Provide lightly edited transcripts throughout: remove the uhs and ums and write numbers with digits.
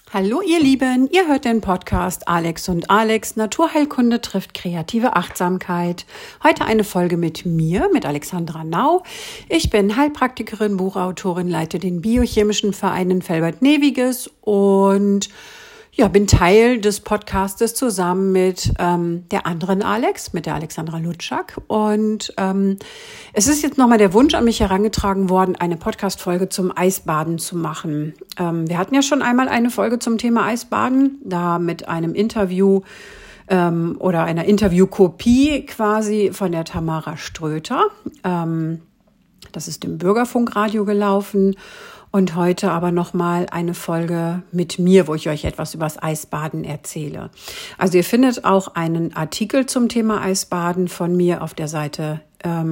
Hallo ihr Lieben, ihr hört den Podcast Alex und Alex, Naturheilkunde trifft kreative Achtsamkeit. Heute eine Folge mit mir, mit Alexandra Nau. Ich bin Heilpraktikerin, Buchautorin, leite den biochemischen Verein in Velbert-Neviges und bin Teil des Podcastes zusammen mit der anderen Alex, mit der Alexandra Lutschak. Und es ist jetzt nochmal der Wunsch an mich herangetragen worden, eine Podcast-Folge zum Eisbaden zu machen. Wir hatten ja schon einmal eine Folge zum Thema Eisbaden, da mit einem Interview oder einer Interviewkopie quasi von der Tamara Ströter. Das ist im Bürgerfunkradio gelaufen. Und heute aber nochmal eine Folge mit mir, wo ich euch etwas über das Eisbaden erzähle. Also ihr findet auch einen Artikel zum Thema Eisbaden von mir auf der Seite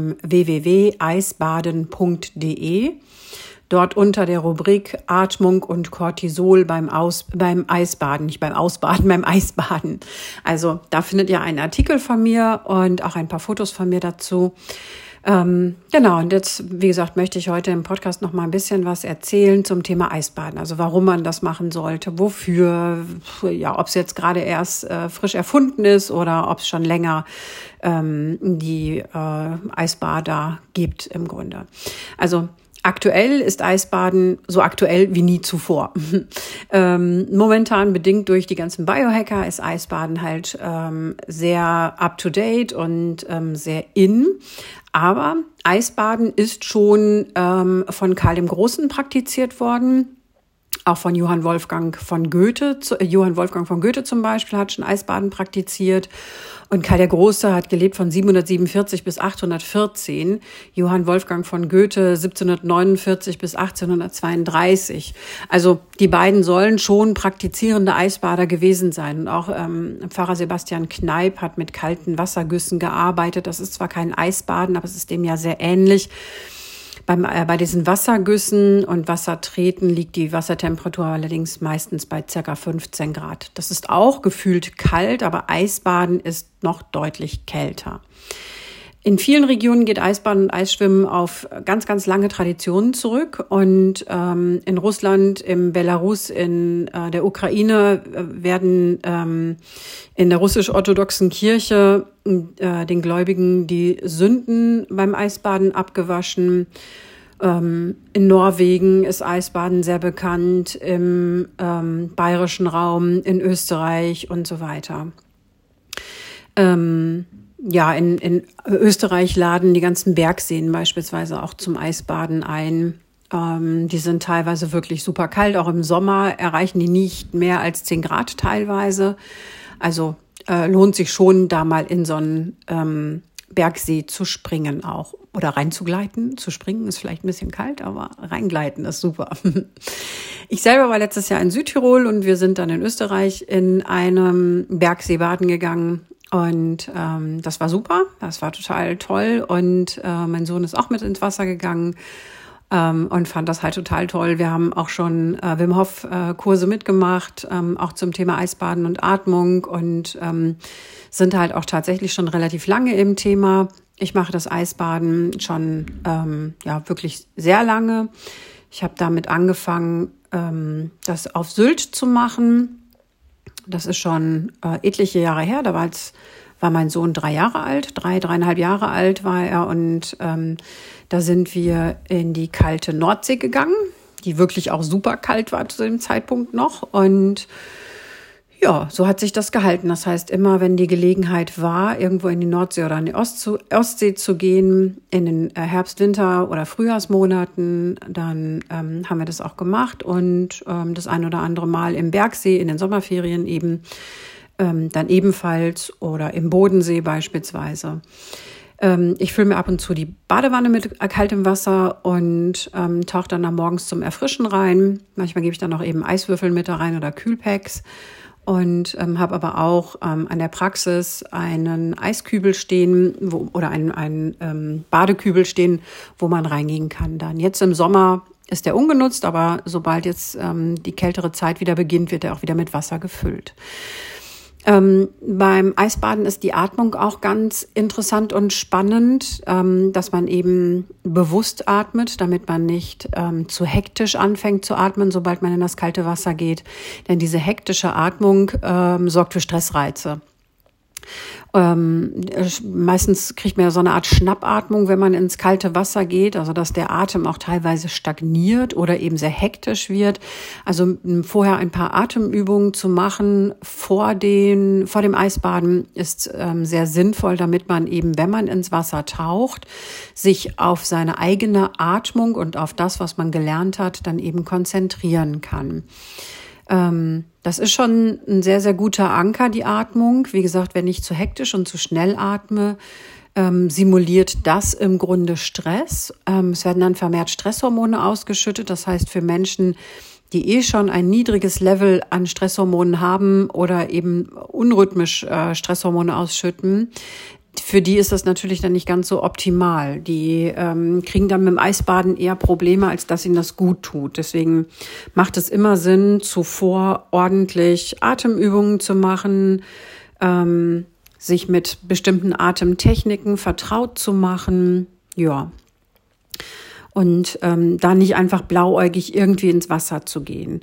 www.eisbaden.de. Dort unter der Rubrik Atmung und Cortisol beim Eisbaden, nicht beim Ausbaden, beim Eisbaden. Also da findet ihr einen Artikel von mir und auch ein paar Fotos von mir dazu. Und jetzt, wie gesagt, möchte ich heute im Podcast noch mal ein bisschen was erzählen zum Thema Eisbaden. Also warum man das machen sollte, wofür, ob es jetzt gerade erst frisch erfunden ist oder ob es schon länger die Eisbader gibt im Grunde. Also aktuell ist Eisbaden so aktuell wie nie zuvor. Momentan bedingt durch die ganzen Biohacker ist Eisbaden halt sehr up-to-date und sehr in. Aber Eisbaden ist schon von Karl dem Großen praktiziert worden. Auch von Johann Wolfgang von Goethe. Johann Wolfgang von Goethe zum Beispiel hat schon Eisbaden praktiziert. Und Karl der Große hat gelebt von 747 bis 814. Johann Wolfgang von Goethe 1749 bis 1832. Also die beiden sollen schon praktizierende Eisbader gewesen sein. Und auch Pfarrer Sebastian Kneipp hat mit kalten Wassergüssen gearbeitet. Das ist zwar kein Eisbaden, aber es ist dem ja sehr ähnlich. Bei diesen Wassergüssen und Wassertreten liegt die Wassertemperatur allerdings meistens bei ca. 15 Grad. Das ist auch gefühlt kalt, aber Eisbaden ist noch deutlich kälter. In vielen Regionen geht Eisbaden und Eisschwimmen auf ganz, ganz lange Traditionen zurück. Und in Russland, in Belarus, in der Ukraine werden in der russisch-orthodoxen Kirche den Gläubigen die Sünden beim Eisbaden abgewaschen. In Norwegen ist Eisbaden sehr bekannt, im bayerischen Raum, in Österreich und so weiter. In Österreich laden die ganzen Bergseen beispielsweise auch zum Eisbaden ein. Die sind teilweise wirklich super kalt. Auch im Sommer erreichen die nicht mehr als 10 Grad teilweise. Also lohnt sich schon, da mal in so einen Bergsee zu springen auch. Oder reinzugleiten. Zu springen ist vielleicht ein bisschen kalt, aber reingleiten ist super. Ich selber war letztes Jahr in Südtirol und wir sind dann in Österreich in einem Bergsee baden gegangen. Und das war super, das war total toll. Und mein Sohn ist auch mit ins Wasser gegangen und fand das halt total toll. Wir haben auch schon Wim Hof Kurse mitgemacht, auch zum Thema Eisbaden und Atmung und sind halt auch tatsächlich schon relativ lange im Thema. Ich mache das Eisbaden schon wirklich sehr lange. Ich habe damit angefangen, das auf Sylt zu machen. Das ist schon etliche Jahre her. Da war mein Sohn 3,5 Jahre alt war er. Und da sind wir in die kalte Nordsee gegangen, die wirklich auch super kalt war zu dem Zeitpunkt noch. Und ja, so hat sich das gehalten. Das heißt, immer wenn die Gelegenheit war, irgendwo in die Nordsee oder in die Ostsee zu gehen, in den Herbst-, Winter- oder Frühjahrsmonaten, dann haben wir das auch gemacht. Und das ein oder andere Mal im Bergsee, in den Sommerferien eben, dann ebenfalls oder im Bodensee beispielsweise. Ich fülle mir ab und zu die Badewanne mit kaltem Wasser und tauche dann morgens zum Erfrischen rein. Manchmal gebe ich dann noch eben Eiswürfel mit da rein oder Kühlpacks. Und habe aber auch an der Praxis einen Eiskübel stehen oder einen Badekübel stehen, wo man reingehen kann. Dann jetzt im Sommer ist der ungenutzt, aber sobald jetzt die kältere Zeit wieder beginnt, wird er auch wieder mit Wasser gefüllt. Beim Eisbaden ist die Atmung auch ganz interessant und spannend, dass man eben bewusst atmet, damit man nicht zu hektisch anfängt zu atmen, sobald man in das kalte Wasser geht. Denn diese hektische Atmung sorgt für Stressreize. Meistens kriegt man ja so eine Art Schnappatmung, wenn man ins kalte Wasser geht, also dass der Atem auch teilweise stagniert oder eben sehr hektisch wird. Also vorher ein paar Atemübungen zu machen vor dem Eisbaden ist sehr sinnvoll, damit man eben, wenn man ins Wasser taucht, sich auf seine eigene Atmung und auf das, was man gelernt hat, dann eben konzentrieren kann. Das ist schon ein sehr, sehr guter Anker, die Atmung. Wie gesagt, wenn ich zu hektisch und zu schnell atme, simuliert das im Grunde Stress. Es werden dann vermehrt Stresshormone ausgeschüttet. Das heißt, für Menschen, die schon ein niedriges Level an Stresshormonen haben oder eben unrhythmisch Stresshormone ausschütten, für die ist das natürlich dann nicht ganz so optimal. Die kriegen dann mit dem Eisbaden eher Probleme, als dass ihnen das gut tut. Deswegen macht es immer Sinn, zuvor ordentlich Atemübungen zu machen, sich mit bestimmten Atemtechniken vertraut zu machen. Ja. Und da nicht einfach blauäugig irgendwie ins Wasser zu gehen.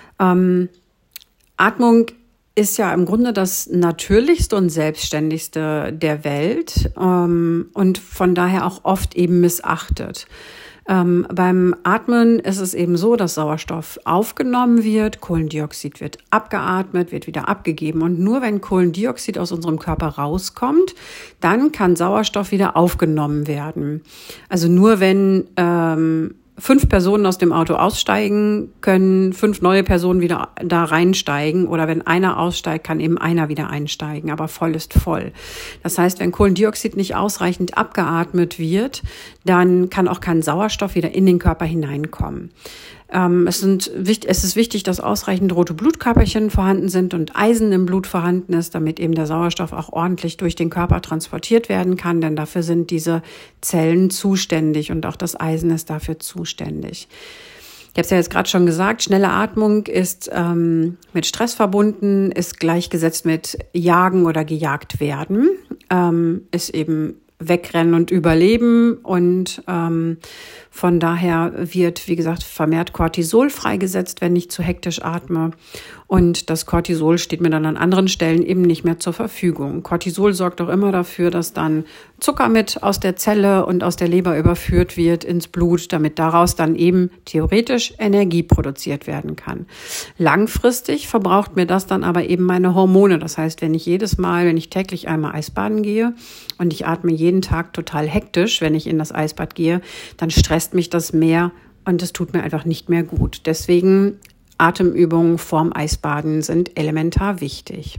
Atmung ist ja im Grunde das Natürlichste und Selbstständigste der Welt und von daher auch oft eben missachtet. Beim Atmen ist es eben so, dass Sauerstoff aufgenommen wird, Kohlendioxid wird abgeatmet, wird wieder abgegeben. Und nur wenn Kohlendioxid aus unserem Körper rauskommt, dann kann Sauerstoff wieder aufgenommen werden. Also nur wenn 5 Personen aus dem Auto aussteigen, können 5 neue Personen wieder da reinsteigen. Oder wenn einer aussteigt, kann eben einer wieder einsteigen. Aber voll ist voll. Das heißt, wenn Kohlendioxid nicht ausreichend abgeatmet wird, dann kann auch kein Sauerstoff wieder in den Körper hineinkommen. Es ist wichtig, dass ausreichend rote Blutkörperchen vorhanden sind und Eisen im Blut vorhanden ist, damit eben der Sauerstoff auch ordentlich durch den Körper transportiert werden kann, denn dafür sind diese Zellen zuständig und auch das Eisen ist dafür zuständig. Ich habe es ja jetzt gerade schon gesagt, schnelle Atmung ist mit Stress verbunden, ist gleichgesetzt mit Jagen oder gejagt werden, ist eben wegrennen und überleben und von daher wird, wie gesagt, vermehrt Cortisol freigesetzt, wenn ich zu hektisch atme und das Cortisol steht mir dann an anderen Stellen eben nicht mehr zur Verfügung. Cortisol sorgt auch immer dafür, dass dann Zucker mit aus der Zelle und aus der Leber überführt wird ins Blut, damit daraus dann eben theoretisch Energie produziert werden kann. Langfristig verbraucht mir das dann aber eben meine Hormone. Das heißt, wenn ich täglich einmal Eisbaden gehe und ich atme jeden Tag total hektisch, wenn ich in das Eisbad gehe, dann stresst mich das mehr und es tut mir einfach nicht mehr gut. Deswegen Atemübungen vorm Eisbaden sind elementar wichtig.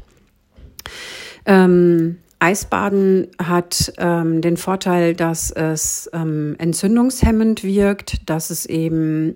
Eisbaden hat den Vorteil, dass es entzündungshemmend wirkt, dass es eben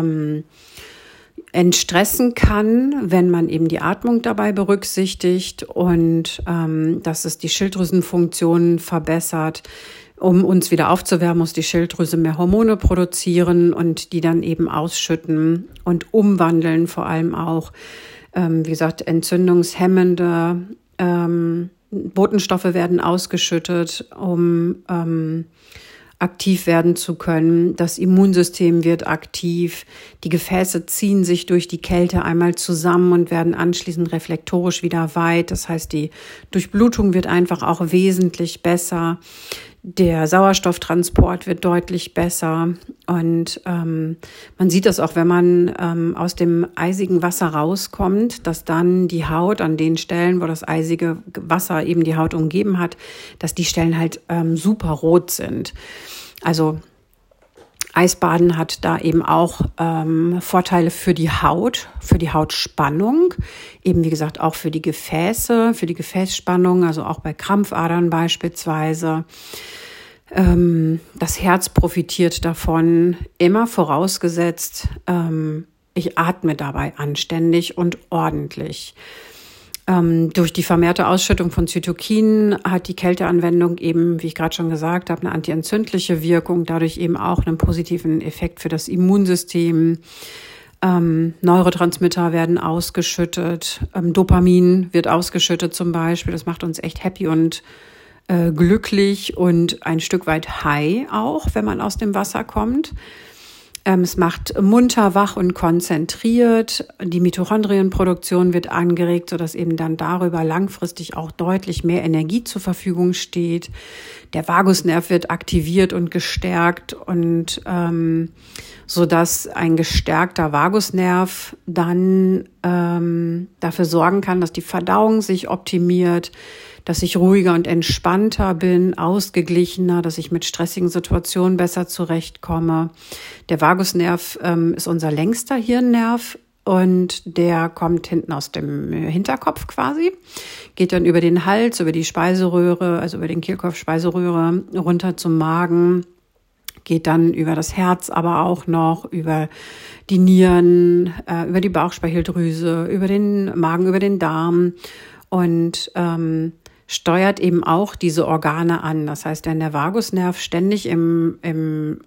entstressen kann, wenn man eben die Atmung dabei berücksichtigt und dass es die Schilddrüsenfunktion verbessert. Um uns wieder aufzuwärmen, muss die Schilddrüse mehr Hormone produzieren und die dann eben ausschütten und umwandeln, vor allem auch, wie gesagt, entzündungshemmende Botenstoffe werden ausgeschüttet, um aktiv werden zu können. Das Immunsystem wird aktiv. Die Gefäße ziehen sich durch die Kälte einmal zusammen und werden anschließend reflektorisch wieder weit. Das heißt, die Durchblutung wird einfach auch wesentlich besser. Der Sauerstofftransport wird deutlich besser und man sieht das auch, wenn man aus dem eisigen Wasser rauskommt, dass dann die Haut an den Stellen, wo das eisige Wasser eben die Haut umgeben hat, dass die Stellen halt super rot sind. Also Eisbaden hat da eben auch Vorteile für die Hautspannung, eben wie gesagt auch für die Gefäße, für die Gefäßspannung, also auch bei Krampfadern beispielsweise. Das Herz profitiert davon, immer vorausgesetzt, ich atme dabei anständig und ordentlich. Durch die vermehrte Ausschüttung von Zytokinen hat die Kälteanwendung eben, wie ich gerade schon gesagt habe, eine antientzündliche Wirkung, dadurch eben auch einen positiven Effekt für das Immunsystem. Neurotransmitter werden ausgeschüttet, Dopamin wird ausgeschüttet zum Beispiel. Das macht uns echt happy und glücklich und ein Stück weit high auch, wenn man aus dem Wasser kommt. Es macht munter, wach und konzentriert. Die Mitochondrienproduktion wird angeregt, sodass eben dann darüber langfristig auch deutlich mehr Energie zur Verfügung steht. Der Vagusnerv wird aktiviert und gestärkt und sodass ein gestärkter Vagusnerv dann dafür sorgen kann, dass die Verdauung sich optimiert, dass ich ruhiger und entspannter bin, ausgeglichener, dass ich mit stressigen Situationen besser zurechtkomme. Der Vagusnerv ist unser längster Hirnnerv und der kommt hinten aus dem Hinterkopf quasi, geht dann über den Hals, über die Speiseröhre, also über den Kehlkopf-Speiseröhre runter zum Magen, geht dann über das Herz, aber auch noch über die Nieren, über die Bauchspeicheldrüse, über den Magen, über den Darm und steuert eben auch diese Organe an. Das heißt, wenn der Vagusnerv ständig im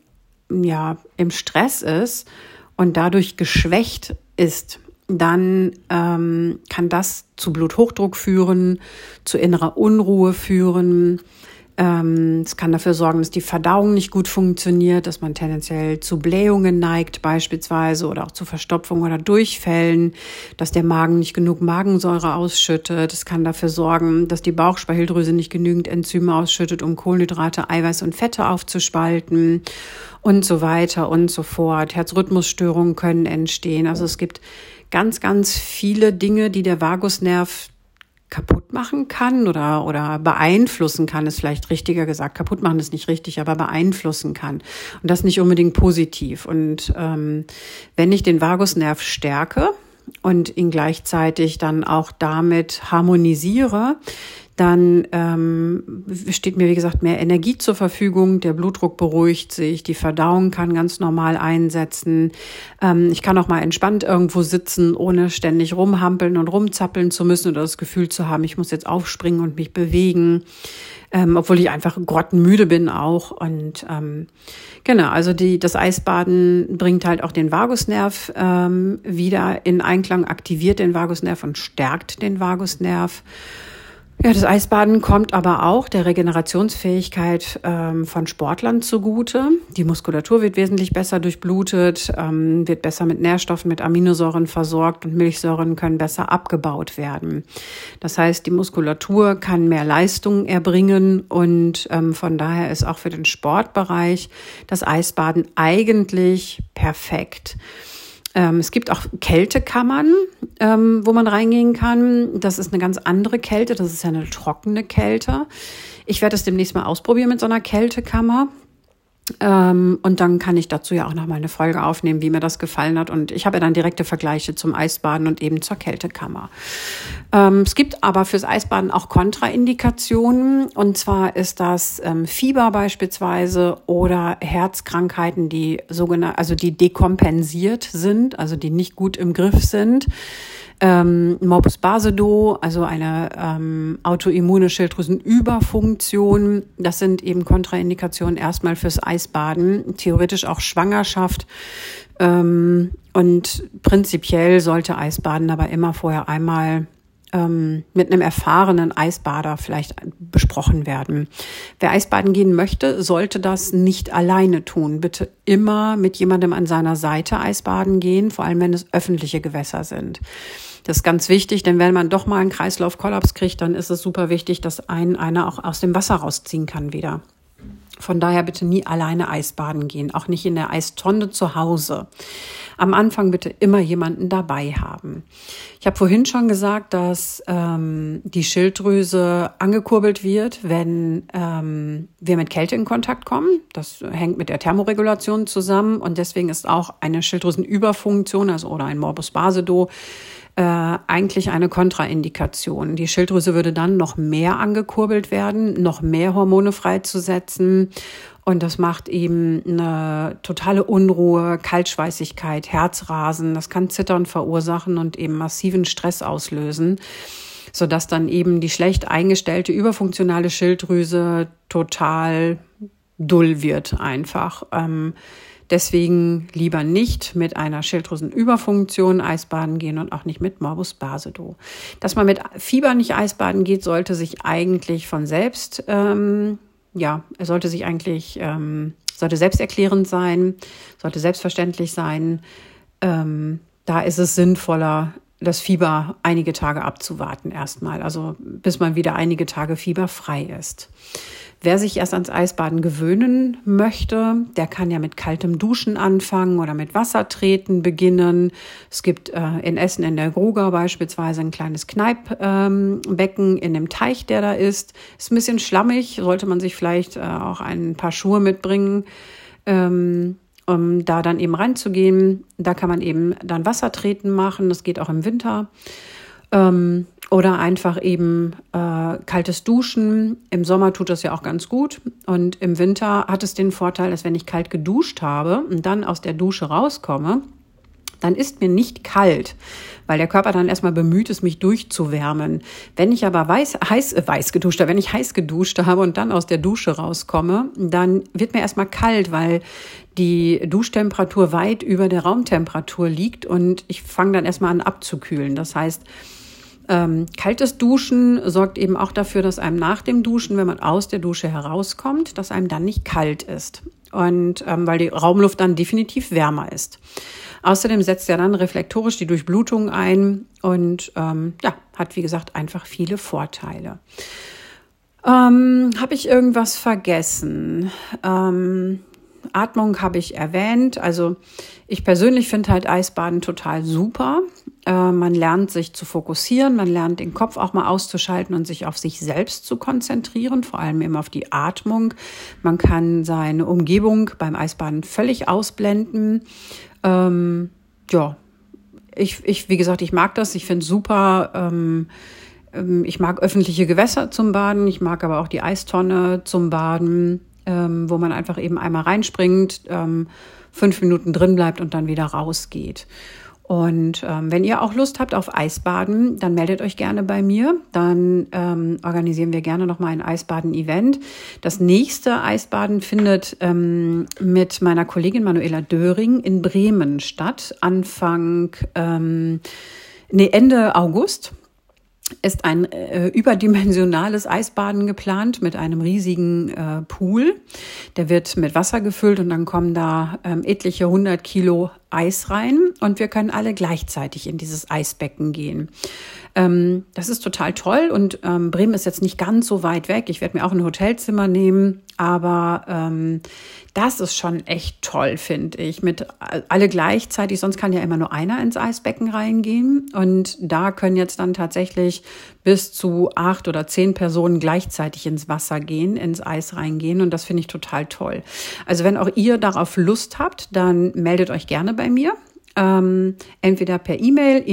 Stress ist und dadurch geschwächt ist, dann kann das zu Bluthochdruck führen, zu innerer Unruhe führen. Es kann dafür sorgen, dass die Verdauung nicht gut funktioniert, dass man tendenziell zu Blähungen neigt beispielsweise oder auch zu Verstopfung oder Durchfällen, dass der Magen nicht genug Magensäure ausschüttet. Es kann dafür sorgen, dass die Bauchspeicheldrüse nicht genügend Enzyme ausschüttet, um Kohlenhydrate, Eiweiß und Fette aufzuspalten und so weiter und so fort. Herzrhythmusstörungen können entstehen. Also es gibt ganz, ganz viele Dinge, die der Vagusnerv kaputt machen kann oder beeinflussen kann, ist vielleicht richtiger gesagt. Kaputt machen ist nicht richtig, aber beeinflussen kann. Und das nicht unbedingt positiv. Und wenn ich den Vagusnerv stärke und ihn gleichzeitig dann auch damit harmonisiere, dann steht mir, wie gesagt, mehr Energie zur Verfügung, der Blutdruck beruhigt sich, die Verdauung kann ganz normal einsetzen. Ich kann auch mal entspannt irgendwo sitzen, ohne ständig rumhampeln und rumzappeln zu müssen oder das Gefühl zu haben, ich muss jetzt aufspringen und mich bewegen, obwohl ich einfach grottenmüde bin auch. Und genau, also das Eisbaden bringt halt auch den Vagusnerv wieder in Einklang, aktiviert den Vagusnerv und stärkt den Vagusnerv. Ja, das Eisbaden kommt aber auch der Regenerationsfähigkeit von Sportlern zugute. Die Muskulatur wird wesentlich besser durchblutet, wird besser mit Nährstoffen, mit Aminosäuren versorgt und Milchsäuren können besser abgebaut werden. Das heißt, die Muskulatur kann mehr Leistung erbringen und von daher ist auch für den Sportbereich das Eisbaden eigentlich perfekt. Es gibt auch Kältekammern, wo man reingehen kann. Das ist eine ganz andere Kälte. Das ist ja eine trockene Kälte. Ich werde es demnächst mal ausprobieren mit so einer Kältekammer. Und dann kann ich dazu ja auch noch mal eine Folge aufnehmen, wie mir das gefallen hat. Und ich habe ja dann direkte Vergleiche zum Eisbaden und eben zur Kältekammer. Es gibt aber fürs Eisbaden auch Kontraindikationen. Und zwar ist das Fieber beispielsweise oder Herzkrankheiten, die dekompensiert sind, also die nicht gut im Griff sind. Morbus Basedow, also eine autoimmune Schilddrüsenüberfunktion. Das sind eben Kontraindikationen erstmal fürs Eisbaden, theoretisch auch Schwangerschaft. Und prinzipiell sollte Eisbaden aber immer vorher einmal mit einem erfahrenen Eisbader vielleicht besprochen werden. Wer Eisbaden gehen möchte, sollte das nicht alleine tun. Bitte immer mit jemandem an seiner Seite Eisbaden gehen, vor allem wenn es öffentliche Gewässer sind. Das ist ganz wichtig, denn wenn man doch mal einen Kreislaufkollaps kriegt, dann ist es super wichtig, dass einer auch aus dem Wasser rausziehen kann wieder. Von daher bitte nie alleine Eisbaden gehen, auch nicht in der Eistonne zu Hause. Am Anfang bitte immer jemanden dabei haben. Ich habe vorhin schon gesagt, dass die Schilddrüse angekurbelt wird, wenn wir mit Kälte in Kontakt kommen. Das hängt mit der Thermoregulation zusammen und deswegen ist auch eine Schilddrüsenüberfunktion, oder ein Morbus Basedow, eigentlich eine Kontraindikation. Die Schilddrüse würde dann noch mehr angekurbelt werden, noch mehr Hormone freizusetzen. Und das macht eben eine totale Unruhe, Kaltschweißigkeit, Herzrasen. Das kann Zittern verursachen und eben massiven Stress auslösen, sodass dann eben die schlecht eingestellte überfunktionale Schilddrüse total dull wird einfach. Deswegen lieber nicht mit einer Schilddrüsenüberfunktion Eisbaden gehen und auch nicht mit Morbus Basedow. Dass man mit Fieber nicht Eisbaden geht, sollte sich eigentlich von selbst, sollte selbsterklärend sein, sollte selbstverständlich sein. Da ist es sinnvoller, das Fieber einige Tage abzuwarten erstmal, also bis man wieder einige Tage fieberfrei ist. Wer sich erst ans Eisbaden gewöhnen möchte, der kann ja mit kaltem Duschen anfangen oder mit Wassertreten beginnen. Es gibt in Essen in der Gruger beispielsweise ein kleines Kneippbecken in dem Teich, der da ist. Ist ein bisschen schlammig, sollte man sich vielleicht auch ein paar Schuhe mitbringen, um da dann eben reinzugehen. Da kann man eben dann Wassertreten machen, das geht auch im Winter. Oder einfach eben kaltes Duschen. Im Sommer tut das ja auch ganz gut. Und im Winter hat es den Vorteil, dass wenn ich kalt geduscht habe und dann aus der Dusche rauskomme, dann ist mir nicht kalt, weil der Körper dann erstmal bemüht ist, mich durchzuwärmen. Wenn ich aber heiß geduscht habe und dann aus der Dusche rauskomme, dann wird mir erstmal kalt, weil die Duschtemperatur weit über der Raumtemperatur liegt und ich fange dann erstmal an abzukühlen. Das heißt, kaltes Duschen sorgt eben auch dafür, dass einem nach dem Duschen, wenn man aus der Dusche herauskommt, dass einem dann nicht kalt ist. Und weil die Raumluft dann definitiv wärmer ist. Außerdem setzt er dann reflektorisch die Durchblutung ein und hat, wie gesagt, einfach viele Vorteile. Habe ich irgendwas vergessen? Atmung habe ich erwähnt. Also ich persönlich finde halt Eisbaden total super. Man lernt sich zu fokussieren, man lernt den Kopf auch mal auszuschalten und sich auf sich selbst zu konzentrieren, vor allem eben auf die Atmung. Man kann seine Umgebung beim Eisbaden völlig ausblenden. Wie gesagt, ich mag das. Ich finde es super. Ich mag öffentliche Gewässer zum Baden. Ich mag aber auch die Eistonne zum Baden, wo man einfach eben einmal reinspringt, 5 Minuten drin bleibt und dann wieder rausgeht. Und wenn ihr auch Lust habt auf Eisbaden, dann meldet euch gerne bei mir. Dann organisieren wir gerne nochmal ein Eisbaden-Event. Das nächste Eisbaden findet mit meiner Kollegin Manuela Döring in Bremen statt. Ende August ist ein überdimensionales Eisbaden geplant mit einem riesigen Pool. Der wird mit Wasser gefüllt und dann kommen da etliche 100 Kilo Eis rein und wir können alle gleichzeitig in dieses Eisbecken gehen. Das ist total toll und Bremen ist jetzt nicht ganz so weit weg. Ich werde mir auch ein Hotelzimmer nehmen, aber das ist schon echt toll, finde ich. Mit alle gleichzeitig, sonst kann ja immer nur einer ins Eisbecken reingehen und da können jetzt dann tatsächlich bis zu 8 oder 10 Personen gleichzeitig ins Wasser gehen, ins Eis reingehen und das finde ich total toll. Also wenn auch ihr darauf Lust habt, dann meldet euch gerne bei mir. Entweder per E-Mail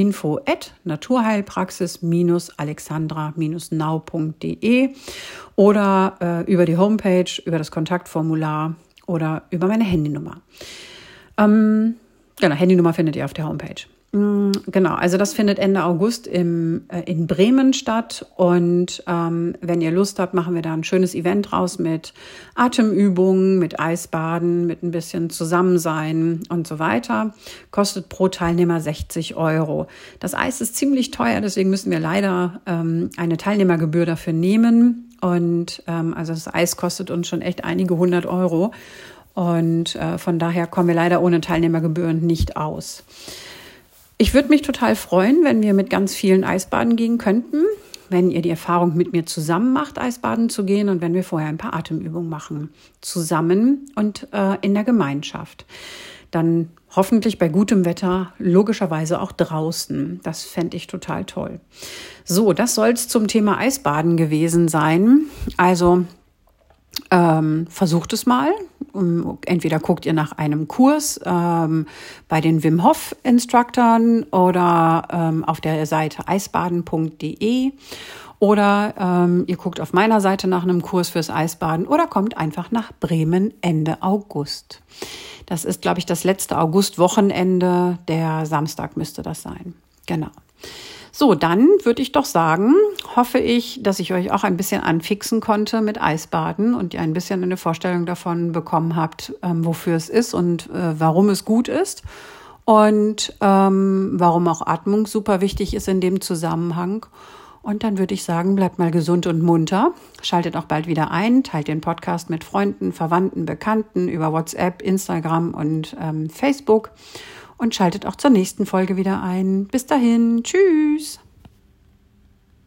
info@naturheilpraxis-alexandra-nau.de oder über die Homepage, über das Kontaktformular oder über meine Handynummer. Handynummer findet ihr auf der Homepage. Genau, also das findet Ende August in Bremen statt und wenn ihr Lust habt, machen wir da ein schönes Event raus mit Atemübungen, mit Eisbaden, mit ein bisschen Zusammensein und so weiter. Kostet pro Teilnehmer 60 €. Das Eis ist ziemlich teuer, deswegen müssen wir leider eine Teilnehmergebühr dafür nehmen und also das Eis kostet uns schon echt einige 100 € und von daher kommen wir leider ohne Teilnehmergebühren nicht aus. Ich würde mich total freuen, wenn wir mit ganz vielen Eisbaden gehen könnten, wenn ihr die Erfahrung mit mir zusammen macht, Eisbaden zu gehen und wenn wir vorher ein paar Atemübungen machen, zusammen und in der Gemeinschaft. Dann hoffentlich bei gutem Wetter, logischerweise auch draußen. Das fände ich total toll. So, das soll es zum Thema Eisbaden gewesen sein. Also versucht es mal. Entweder guckt ihr nach einem Kurs bei den Wim Hof Instructoren oder auf der Seite eisbaden.de oder ihr guckt auf meiner Seite nach einem Kurs fürs Eisbaden oder kommt einfach nach Bremen Ende August. Das ist, glaube ich, das letzte Augustwochenende. Der Samstag müsste das sein. Genau. So, dann würde ich doch sagen, hoffe ich, dass ich euch auch ein bisschen anfixen konnte mit Eisbaden und ihr ein bisschen eine Vorstellung davon bekommen habt, wofür es ist und warum es gut ist und warum auch Atmung super wichtig ist in dem Zusammenhang. Und dann würde ich sagen, bleibt mal gesund und munter. Schaltet auch bald wieder ein, teilt den Podcast mit Freunden, Verwandten, Bekannten über WhatsApp, Instagram und Facebook. Und schaltet auch zur nächsten Folge wieder ein. Bis dahin, tschüss!